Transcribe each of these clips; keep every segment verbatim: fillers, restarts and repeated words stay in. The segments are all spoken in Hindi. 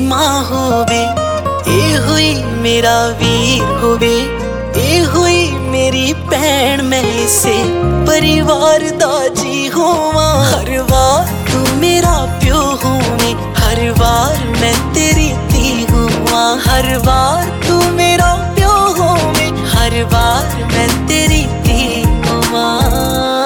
मां होवे, ए हुई मेरा वीर होवे, ए हुई मेरी भैन, मैं इसे परिवार दा जी होवां। हर बार तू मेरा प्यो होवे, हर बार मैं तेरी धी होवां। हर बार तू मेरा प्यो होवे, हर बार मैं तेरी धी होवां।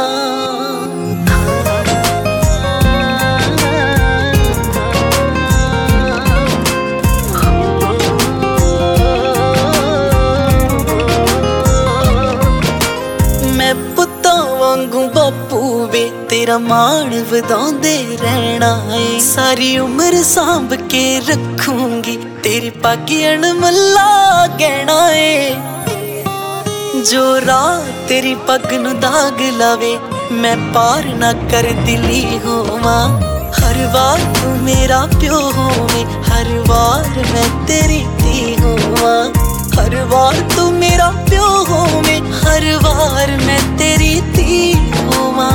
बापू वे तेरा मान वधांदे रहना है, सारी उम्र सांभ के रखूंगी तेरी पग अणमला गहना है। जो रात तेरी पग नू दाग लावे, मैं पार ना कर दिली होवां। हर बार तू मेरा प्यो होवे, हर बार मैं तेरी धी होवां। हर बार तू मेरा प्यो होवे, हर बार मैं तेरी धी होवां।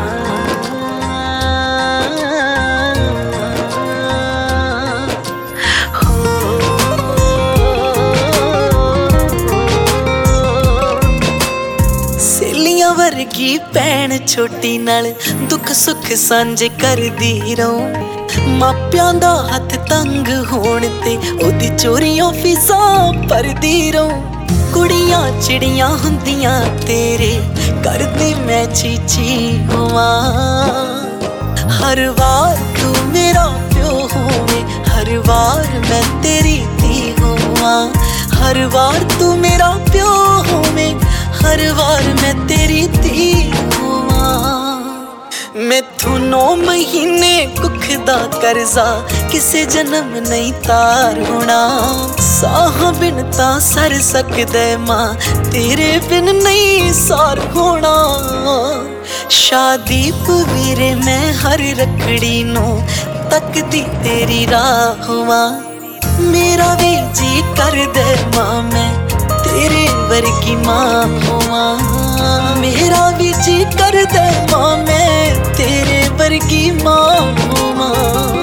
सेलियां वर्गी भैन छोटी नाल दुख सुख सांझे करदी रहूं। मापियां दा हथ तंग होण ते ओदी चोरियां फीसां भरदी रहूं। कुड़ियां चिड़ियां हुंदियां तेरे करदी मैं चीची होवां। हर बार तू मेरा प्यो होवे, हर बार मैं तेरी धी होवां। हर बार तू मेरा प्यो होवे, हर बार मैं तेरी धी होवां। मैथों नौ महीने कुख दा करजा किसे जन्म नहीं तार होना। साह बिन तां सर सकदे मां, तेरे बिन नहीं सार होना। शादीप वीरे मैं हर रखड़ी नू तकदी तेरी राह होवां। मेरा भी जी कर दे मां मैं तेरे वर्गी मां होवां। मेरा भी जी कर दे मां मैं तेरे वर्गी मां होवां।